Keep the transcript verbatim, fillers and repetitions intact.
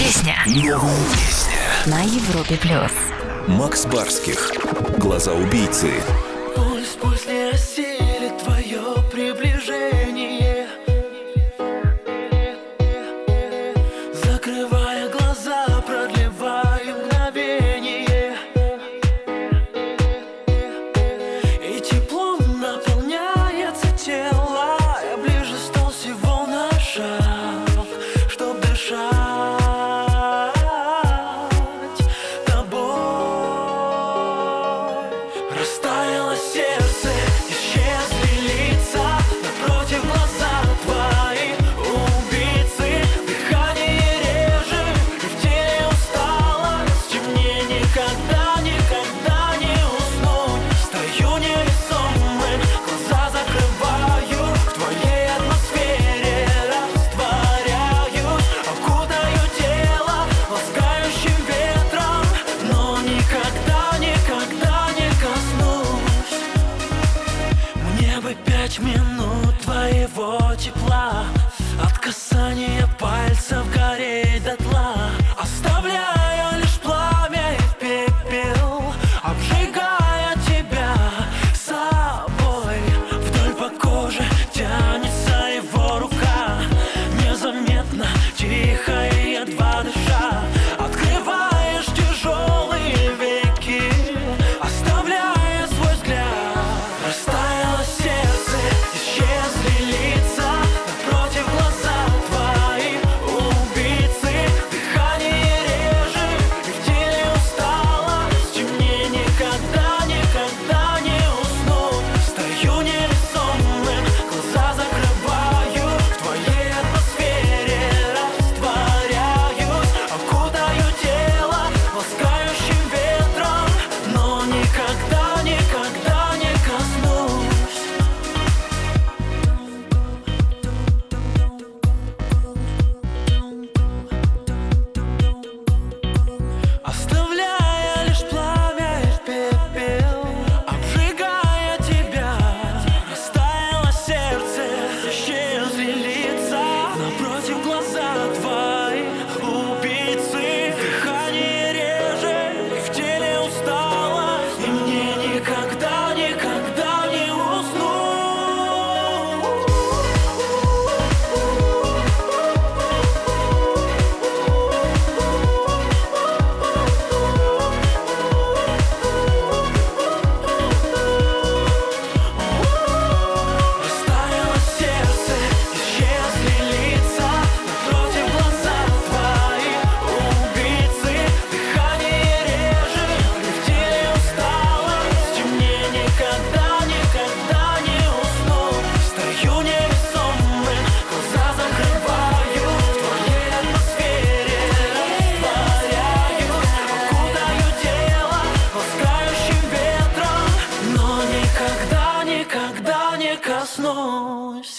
песня. Новая песня На Европе плюс. Макс Барских. Глаза убийцы. Пусть, пусть не осилит твое приближение. Закрывая глаза, продлеваю мгновение. И теплом наполняется тело. Я ближе стал всего на шаг, чтоб дышать тобой. Растаяло сердце, исчезли лица, напротив глаза твои убийцы. Дыхание реже, и в теле усталость, и мне никогда, никогда не уснуть. Стою невесомым, глаза закрываю, в твоей атмосфере растворяюсь. Окутаю тело ласкающим ветром, но никогда, никогда не коснусь. Мне бы пять минут твоего тепла, от касания пальцев гореть дотла, оставляя лишь пламя и пепел, обжигая тебя собой. Вдоль по коже тянется его рука, незаметно, тихо и едва дыша. Открываешь тяжелые веки, оставляя свой взгляд. Растаяло сердце, исчезли лица, напротив глаза твои убийцы. Дыхание реже, и в теле усталость, и мне никогда, никогда не уснуть. Стою невесомым, глаза закрываю, в твоей атмосфере растворяюсь. Окутаю тело ласкающим ветром, но никогда, никогда не коснусь. Оставляя лишь пламя и пепел, обжигая тебя. Растаяло сердце, исчезли лица, напротив глаза твои убийцы. Дыхание реже, и в теле усталость, и мне никогда, никогда не уснуть. Растаяло сердце, исчезли лица, напротив глаза твои убийцы. Дыхание реже, и в теле усталость, и мне никогда, никогда не уснуть. Стою невесомым, глаза закрываю, в твоей атмосфере растворяюсь. Окутаю тело ласкающим ветром, но никогда, никогда не коснусь.